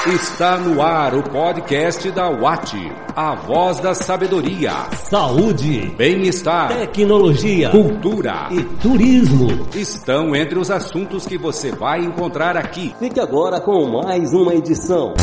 Está no ar o podcast da UAT, a voz da sabedoria, saúde, bem-estar, tecnologia, cultura e turismo. Estão entre os assuntos que você vai encontrar aqui. Fique agora com mais uma edição.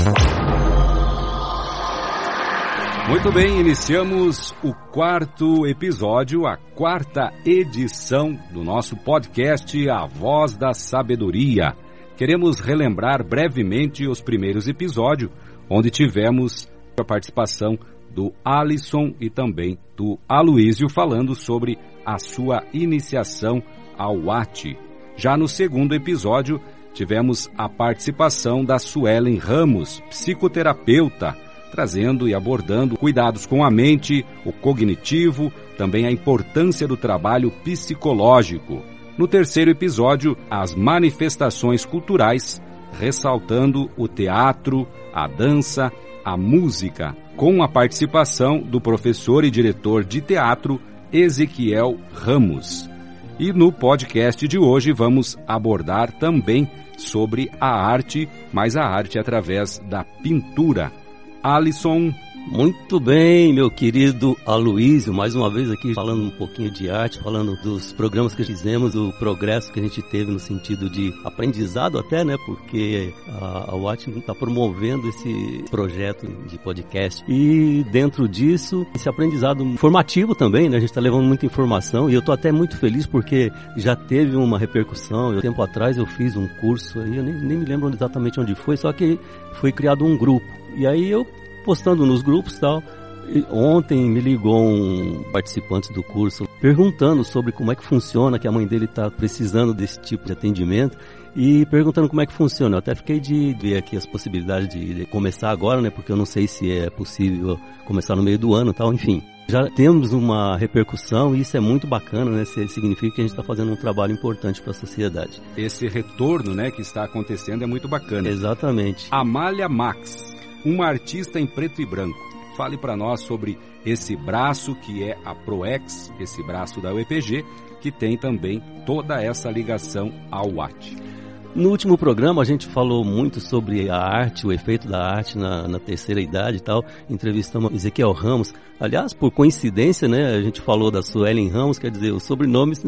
Muito bem, iniciamos o quarto episódio, a quarta edição do nosso podcast A Voz da Sabedoria. Queremos relembrar brevemente os primeiros episódios, onde tivemos a participação do Alisson e também do Aloísio falando sobre a sua iniciação ao UAT. Já no segundo episódio, tivemos a participação da Suelen Ramos, psicoterapeuta, trazendo e abordando cuidados com a mente, o cognitivo, também a importância do trabalho psicológico. No terceiro episódio, as manifestações culturais, ressaltando o teatro, a dança, a música, com a participação do professor e diretor de teatro Ezequiel Ramos. E no podcast de hoje vamos abordar também sobre a arte, mas a arte através da pintura. Alisson. Muito bem, meu querido Aloísio, mais uma vez aqui falando um pouquinho de arte, falando dos programas que fizemos, do progresso que a gente teve no sentido de aprendizado até, né, porque a UAT está promovendo esse projeto de podcast e dentro disso, esse aprendizado formativo também, né, a gente está levando muita informação e eu estou até muito feliz porque já teve uma repercussão. Tempo atrás eu fiz um curso, aí eu nem me lembro exatamente onde foi, só que foi criado um grupo e aí eu postando nos grupos e tal. Ontem me ligou um participante do curso perguntando sobre como é que funciona, que a mãe dele está precisando desse tipo de atendimento e perguntando como é que funciona. Eu até fiquei de ver aqui as possibilidades de começar agora, né? Porque eu não sei se é possível começar no meio do ano e tal, enfim. Já temos uma repercussão e isso é muito bacana, né? Significa que a gente está fazendo um trabalho importante para a sociedade. Esse retorno, né, que está acontecendo é muito bacana. Exatamente. Amália Max, uma artista em preto e branco. Fale para nós sobre esse braço que é a ProEx, esse braço da UEPG, que tem também toda essa ligação ao UAT. No último programa a gente falou muito sobre a arte, o efeito da arte na terceira idade e tal. Entrevistamos Ezequiel Ramos. Aliás, por coincidência, né, a gente falou da Suelen Ramos, quer dizer, os sobrenomes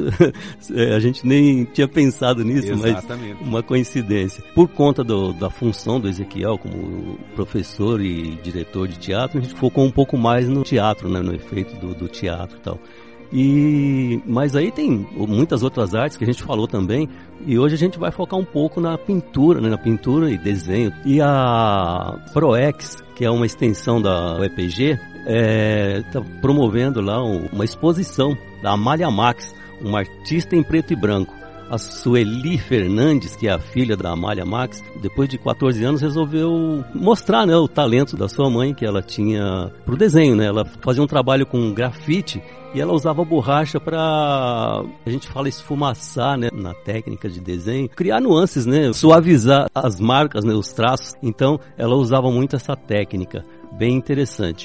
a gente nem tinha pensado nisso, exatamente, mas uma coincidência. Por conta da função do Ezequiel como professor e diretor de teatro, a gente focou um pouco mais no teatro, né, no efeito do teatro e tal. Mas aí tem muitas outras artes que a gente falou também, e hoje a gente vai focar um pouco na pintura, né, na pintura e desenho. E a ProEx, que é uma extensão da UEPG, está promovendo lá uma exposição da Amália Max, uma artista em preto e branco. A Sueli Fernandes, que é a filha da Amália Max, depois de 14 anos resolveu mostrar, né, o talento da sua mãe que ela tinha para o desenho, né? Ela fazia um trabalho com grafite e ela usava borracha para, a gente fala, esfumaçar, né, na técnica de desenho, criar nuances, né, suavizar as marcas, né, os traços. Então ela usava muito essa técnica, bem interessante.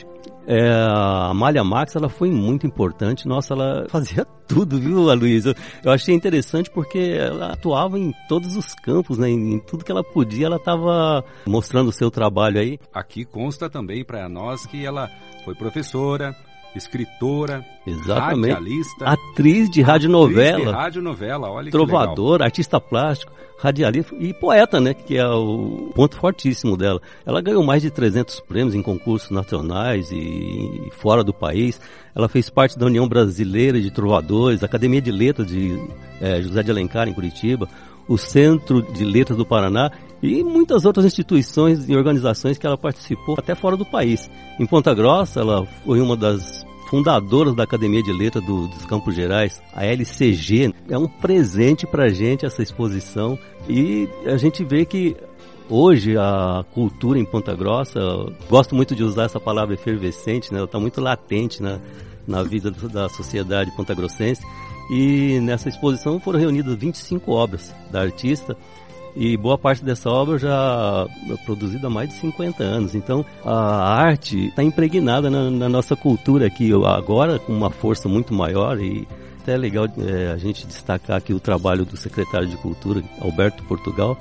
A Amália Max, ela foi muito importante. Nossa, ela fazia tudo, viu, Aloísio? Eu achei interessante porque ela atuava em todos os campos, né? Em tudo que ela podia, ela estava mostrando o seu trabalho aí. Aqui consta também para nós que ela foi professora, escritora, exatamente, radialista, atriz de radionovela, olha, trovadora, artista plástico, radialista e poeta, né, que é o ponto fortíssimo dela. Ela ganhou mais de 300 prêmios em concursos nacionais e fora do país. Ela fez parte da União Brasileira de Trovadores, Academia de Letras de José de Alencar, em Curitiba, o Centro de Letras do Paraná e muitas outras instituições e organizações que ela participou até fora do país. Em Ponta Grossa, ela foi uma das fundadoras da Academia de Letras dos Campos Gerais, a LCG. É um presente pra gente essa exposição e a gente vê que hoje a cultura em Ponta Grossa, gosto muito de usar essa palavra efervescente, né? Ela está muito latente na vida da sociedade pontagrossense e nessa exposição foram reunidas 25 obras da artista. E boa parte dessa obra já é produzida há mais de 50 anos. Então, a arte está impregnada na nossa cultura aqui, agora com uma força muito maior. E até é legal a gente destacar aqui o trabalho do secretário de Cultura, Alberto Portugal,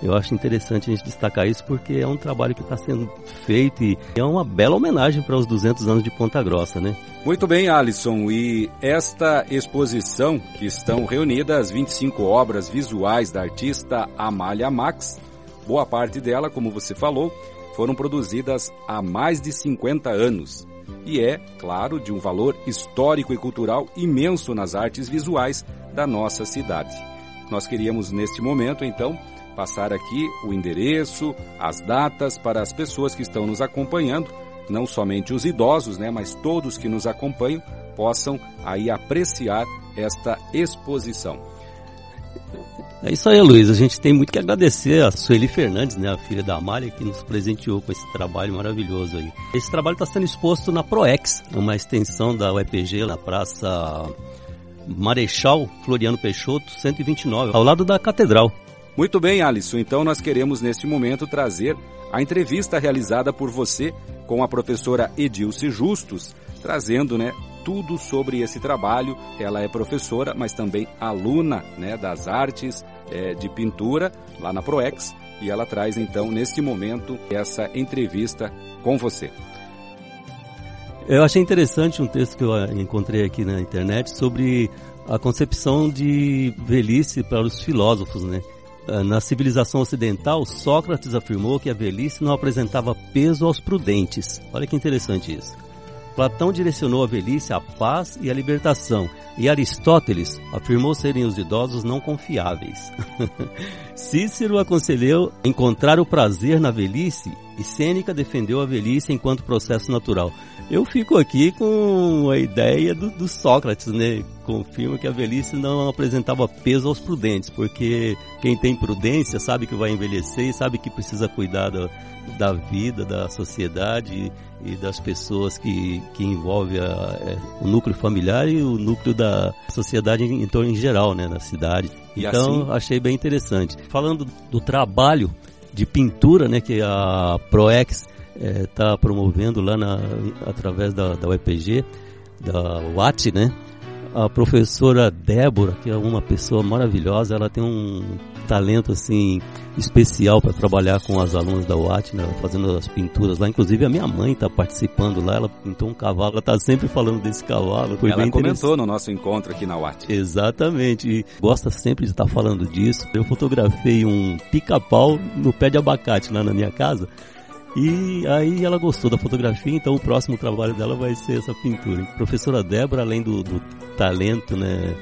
Eu acho interessante a gente destacar isso porque é um trabalho que está sendo feito e é uma bela homenagem para os 200 anos de Ponta Grossa, né? Muito bem, Alisson. E esta exposição, que estão reunidas 25 obras visuais da artista Amália Max, boa parte dela, como você falou, foram produzidas há mais de 50 anos. E é, claro, de um valor histórico e cultural imenso nas artes visuais da nossa cidade. Nós queríamos, neste momento, então, passar aqui o endereço, as datas para as pessoas que estão nos acompanhando, não somente os idosos, né, mas todos que nos acompanham possam aí apreciar esta exposição. É isso aí, Luiz. A gente tem muito que agradecer a Sueli Fernandes, né, a filha da Amália, que nos presenteou com esse trabalho maravilhoso aí. Esse trabalho está sendo exposto na ProEx, uma extensão da UEPG, na Praça Marechal Floriano Peixoto, 129, ao lado da Catedral. Muito bem, Alisson. Então nós queremos neste momento trazer a entrevista realizada por você com a professora Edilce Justus, trazendo, né, tudo sobre esse trabalho. Ela é professora, mas também aluna, né, das artes de pintura lá na ProEx, e ela traz então neste momento essa entrevista com você. Eu achei interessante um texto que eu encontrei aqui na internet sobre a concepção de velhice para os filósofos, né? Na civilização ocidental, Sócrates afirmou que a velhice não apresentava peso aos prudentes. Olha que interessante isso. Platão direcionou a velhice à paz e à libertação, e Aristóteles afirmou serem os idosos não confiáveis. Cícero aconselhou encontrar o prazer na velhice, e Sêneca defendeu a velhice enquanto processo natural. Eu fico aqui com a ideia do Sócrates, né? Confirma que a velhice não apresentava peso aos prudentes, porque quem tem prudência sabe que vai envelhecer e sabe que precisa cuidar da vida, da sociedade e das pessoas que envolvem o núcleo familiar e o núcleo da sociedade em geral, né, na cidade. Então, assim, achei bem interessante. Falando do trabalho de pintura, né, que a ProEx está promovendo lá através da UEPG, da UAT, né? A professora Débora, que é uma pessoa maravilhosa, ela tem um talento assim especial para trabalhar com as alunas da UAT, né, fazendo as pinturas lá. Inclusive a minha mãe está participando lá, ela pintou um cavalo, ela está sempre falando desse cavalo. Ela comentou no nosso encontro aqui na UAT. Exatamente, e gosta sempre de estar falando disso. Eu fotografei um pica-pau no pé de abacate lá na minha casa. E aí ela gostou da fotografia, então o próximo trabalho dela vai ser essa pintura. A professora Débora, além do talento, né,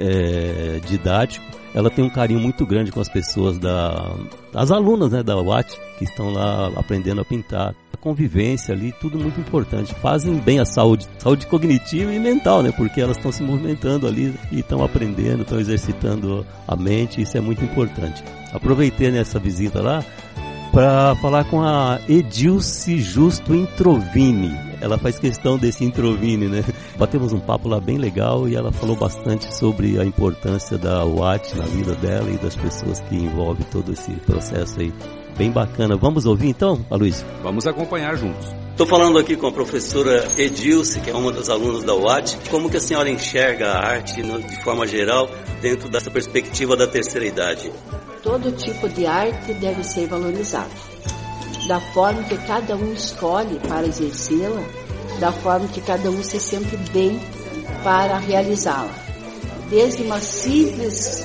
didático, ela tem um carinho muito grande com as pessoas, as alunas, né, da UAT, que estão lá aprendendo a pintar. A convivência ali, tudo muito importante. Fazem bem a saúde cognitiva e mental, né, porque elas estão se movimentando ali e estão aprendendo, estão exercitando a mente, isso é muito importante. Aproveitei nessa visita lá para falar com a Edilce Justo Introvini. Ela faz questão desse Introvini, né? Batemos um papo lá bem legal e ela falou bastante sobre a importância da UAT na vida dela e das pessoas que envolvem todo esse processo aí. Bem bacana. Vamos ouvir então, Aloysio? Vamos acompanhar juntos. Estou falando aqui com a professora Edilce, que é uma das alunas da UAT. Como que a senhora enxerga a arte de forma geral dentro dessa perspectiva da terceira idade? Todo tipo de arte deve ser valorizado, da forma que cada um escolhe para exercê-la, da forma que cada um se sente bem para realizá-la. Desde uma simples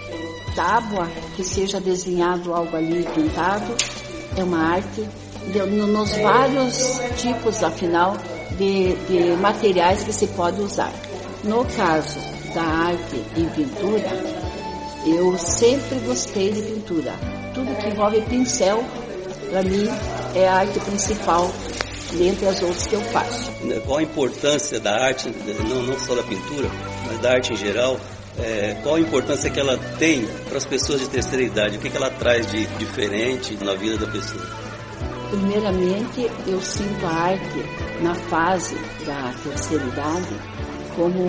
tábua, que seja desenhado algo ali pintado, é uma arte, nos vários tipos, afinal, de materiais que se pode usar. No caso da arte em pintura, eu sempre gostei de pintura. Tudo que envolve pincel, para mim, é a arte principal, dentre as outras que eu faço. Qual a importância da arte, não só da pintura, mas da arte em geral? Qual a importância que ela tem para as pessoas de terceira idade? O que ela traz de diferente na vida da pessoa? Primeiramente, eu sinto a arte na fase da terceira idade como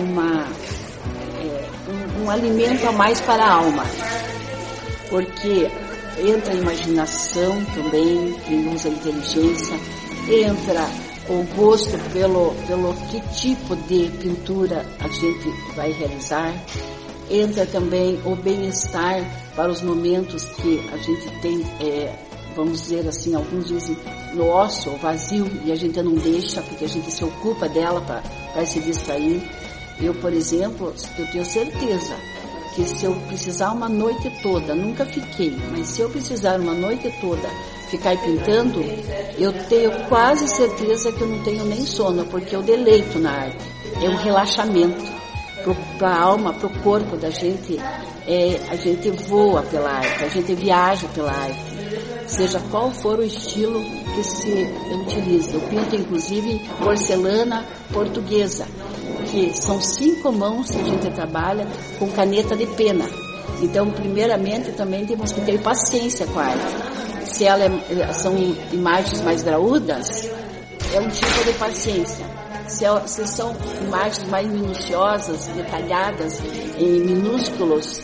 um alimento a mais para a alma, porque entra a imaginação também, que usa a inteligência, entra o gosto pelo que tipo de pintura a gente vai realizar, entra também o bem-estar para os momentos que a gente tem, vamos dizer assim, alguns dizem no ócio, vazio, e a gente não deixa, porque a gente se ocupa dela para se distrair. Eu, por exemplo, eu tenho certeza que se eu precisar uma noite toda, nunca fiquei, mas se eu precisar uma noite toda ficar pintando, eu tenho quase certeza que eu não tenho nem sono, porque eu deleito na arte. É um relaxamento para a alma, para o corpo da gente. A gente voa pela arte, a gente viaja pela arte, seja qual for o estilo que se utiliza. Eu pinto inclusive porcelana portuguesa, que são 5 mãos que a gente trabalha com caneta de pena. Então, primeiramente, também temos que ter paciência com a arte. Se são imagens mais graúdas, é um tipo de paciência. Se são imagens mais minuciosas, detalhadas, em minúsculas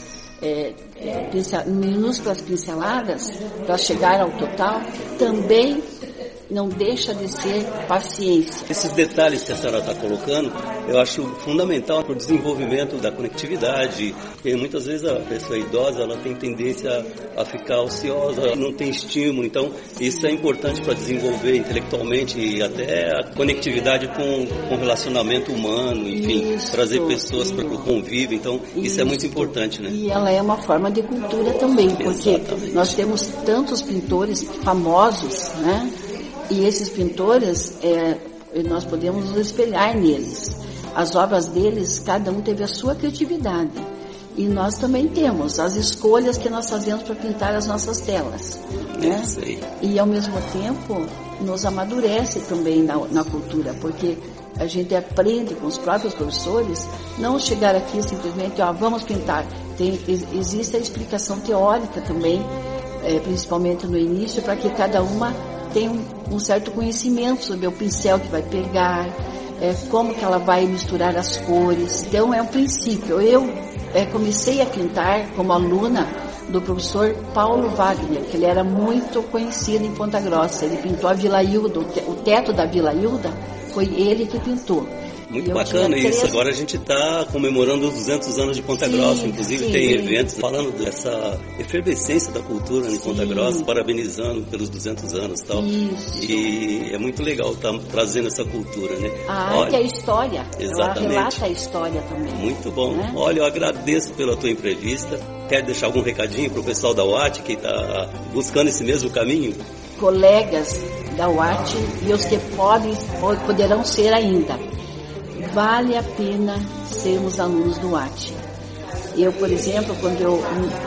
pinceladas, para chegar ao total, também não deixa de ser paciência. Esses detalhes que a senhora está colocando, eu acho fundamental para o desenvolvimento da conectividade, porque muitas vezes a pessoa idosa ela tem tendência a ficar ociosa, não tem estímulo, então isso é importante para desenvolver intelectualmente e até a conectividade com o relacionamento humano, enfim, trazer pessoas para o convívio, então isso é muito importante, né? E ela é uma forma de cultura também, porque exatamente, nós temos tantos pintores famosos, né? E esses pintores, nós podemos nos espelhar neles. As obras deles, cada um teve a sua criatividade. E nós também temos as escolhas que nós fazemos para pintar as nossas telas. Né? E ao mesmo tempo, nos amadurece também na cultura, porque a gente aprende com os próprios professores, não chegar aqui simplesmente, vamos pintar. Existe a explicação teórica também, principalmente no início, para que cada uma tem um certo conhecimento sobre o pincel que vai pegar, como que ela vai misturar as cores. Então é um princípio. Eu comecei a pintar como aluna do professor Paulo Wagner, que ele era muito conhecido em Ponta Grossa. Ele pintou a Vila Hilda, o teto da Vila Hilda, foi ele que pintou. Muito bacana isso. Agora a gente está comemorando os 200 anos de Ponta Grossa. Inclusive tem eventos falando dessa efervescência da cultura em Ponta Grossa, parabenizando pelos 200 anos e tal. Isso. E é muito legal estar trazendo essa cultura, né? A arte é a história. Exatamente. Ela relata a história também. Muito bom. Né? Olha, eu agradeço pela tua entrevista. Quer deixar algum recadinho para o pessoal da UAT que está buscando esse mesmo caminho? Colegas da UAT e os que poderão ser ainda. Vale a pena sermos alunos do UAT. Eu, por exemplo, quando eu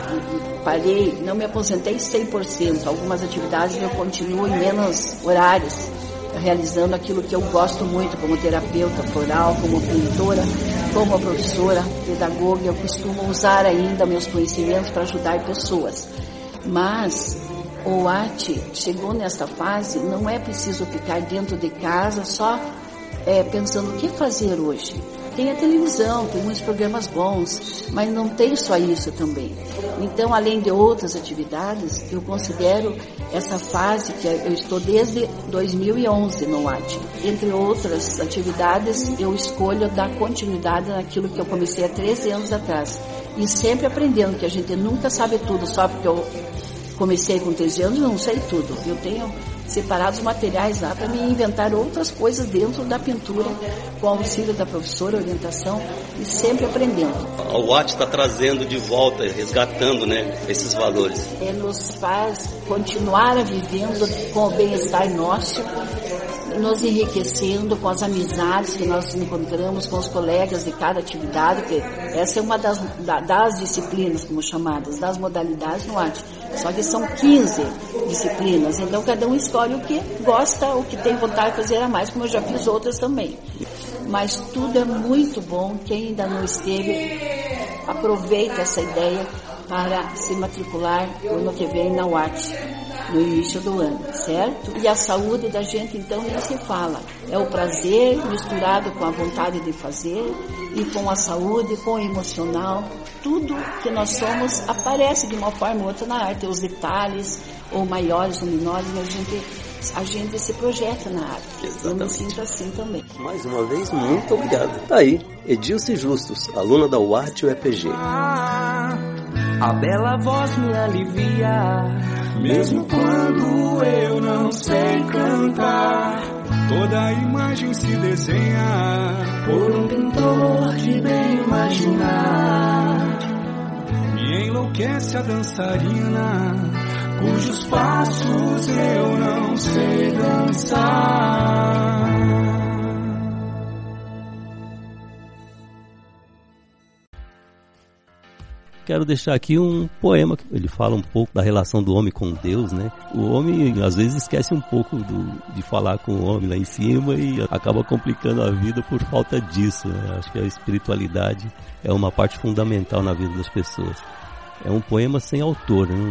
parei, não me aposentei 100%. Algumas atividades eu continuo em menos horários, realizando aquilo que eu gosto muito, como terapeuta floral, como pintora, como professora, pedagoga. Eu costumo usar ainda meus conhecimentos para ajudar pessoas. Mas o UAT chegou nesta fase, não é preciso ficar dentro de casa só pensando o que fazer hoje. Tem a televisão, tem muitos programas bons, mas não tem só isso também. Então, além de outras atividades, eu considero essa fase que eu estou desde 2011 no UAT. Entre outras atividades, eu escolho dar continuidade naquilo que eu comecei há 13 anos atrás. E sempre aprendendo, que a gente nunca sabe tudo, só porque eu comecei com 13 anos, eu não sei tudo. Eu tenho separado os materiais lá para me inventar outras coisas dentro da pintura, com o auxílio da professora, orientação, e sempre aprendendo. A UAT está trazendo de volta, resgatando, né, esses valores. Nos faz continuar vivendo com o bem-estar nosso, nos enriquecendo com as amizades que nós encontramos com os colegas de cada atividade, que essa é uma das disciplinas, como chamadas, das modalidades no UAT. Só que são 15 disciplinas, então cada um escolhe o que gosta, o que tem vontade de fazer a mais, como eu já fiz outras também. Mas tudo é muito bom. Quem ainda não esteve, aproveita essa ideia para se matricular no ano que vem na UAT, no início do ano, certo? E a saúde da gente, então, nem se fala. É o prazer misturado com a vontade de fazer e com a saúde, com o emocional. Tudo que nós somos aparece de uma forma ou outra na arte. Os detalhes, ou maiores ou menores, mas a gente a gente se projeta na arte. Exatamente. Eu me sinto assim também. Mais uma vez, muito obrigado. Tá aí, Edilce Justus, aluna da UART UEPG. A bela voz me alivia, mesmo quando eu não sei cantar. Toda a imagem se desenha Por um pintor de bem imaginar. Me enlouquece a dançarina, cujos passos eu não sei dançar. Quero deixar aqui um poema, ele fala um pouco da relação do homem com Deus, né? O homem às vezes esquece um pouco de falar com o homem lá em cima e acaba complicando a vida por falta disso, né? Acho que a espiritualidade é uma parte fundamental na vida das pessoas. É um poema sem autor, né?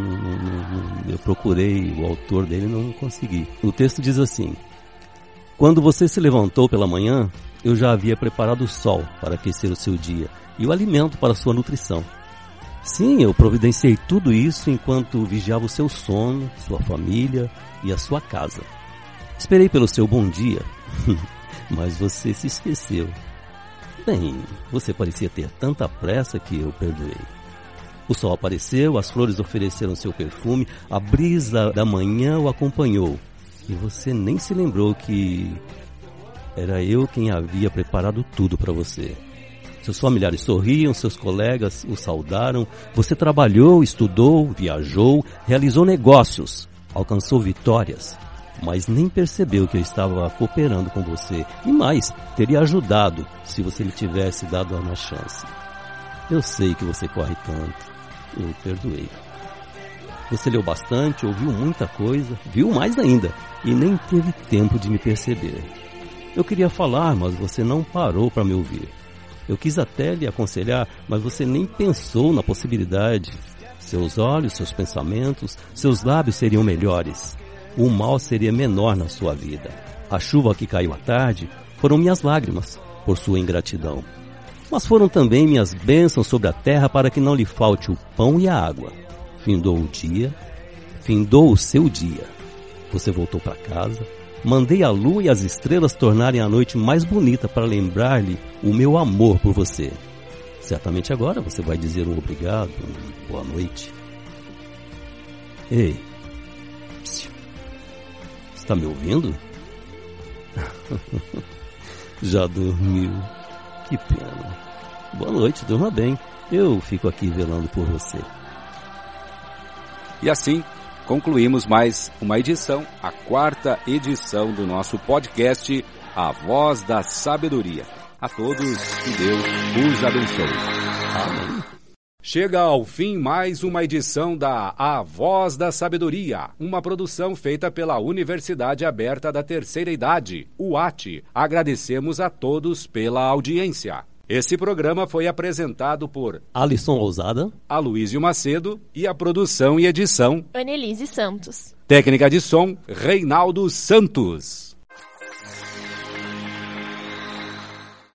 Eu procurei o autor dele e não consegui. O texto diz assim: quando você se levantou pela manhã, eu já havia preparado o sol para aquecer o seu dia e o alimento para a sua nutrição. Sim, eu providenciei tudo isso enquanto vigiava o seu sono, sua família e a sua casa. Esperei pelo seu bom dia, mas você se esqueceu. Bem, você parecia ter tanta pressa que eu perdoei. O sol apareceu, as flores ofereceram seu perfume, a brisa da manhã o acompanhou. E você nem se lembrou que era eu quem havia preparado tudo para você. Seus familiares sorriam, seus colegas o saudaram. Você trabalhou, estudou, viajou, realizou negócios, alcançou vitórias, mas nem percebeu que eu estava cooperando com você. E mais, teria ajudado se você lhe tivesse dado uma chance. Eu sei que você corre tanto. Eu perdoei. Você leu bastante, ouviu muita coisa, viu mais ainda, e nem teve tempo de me perceber. Eu queria falar, mas você não parou para me ouvir. Eu quis até lhe aconselhar, mas você nem pensou na possibilidade. Seus olhos, seus pensamentos, seus lábios seriam melhores. O mal seria menor na sua vida. A chuva que caiu à tarde foram minhas lágrimas por sua ingratidão. Mas foram também minhas bênçãos sobre a terra para que não lhe falte o pão e a água. Findou o dia, findou o seu dia. Você voltou para casa. Mandei a lua e as estrelas tornarem a noite mais bonita para lembrar-lhe o meu amor por você. Certamente agora você vai dizer um obrigado, boa noite. Ei, está me ouvindo? Já dormiu? Que pena. Boa noite, durma bem. Eu fico aqui velando por você. E assim concluímos mais uma edição, a 4ª edição do nosso podcast, A Voz da Sabedoria. A todos, que Deus os abençoe. Amém. Chega ao fim mais uma edição da A Voz da Sabedoria, uma produção feita pela Universidade Aberta da Terceira Idade, UAT. Agradecemos a todos pela audiência. Esse programa foi apresentado por Alisson Lousada, Aloísio Macedo e a produção e edição Annelise Santos. Técnica de som, Reinaldo Santos.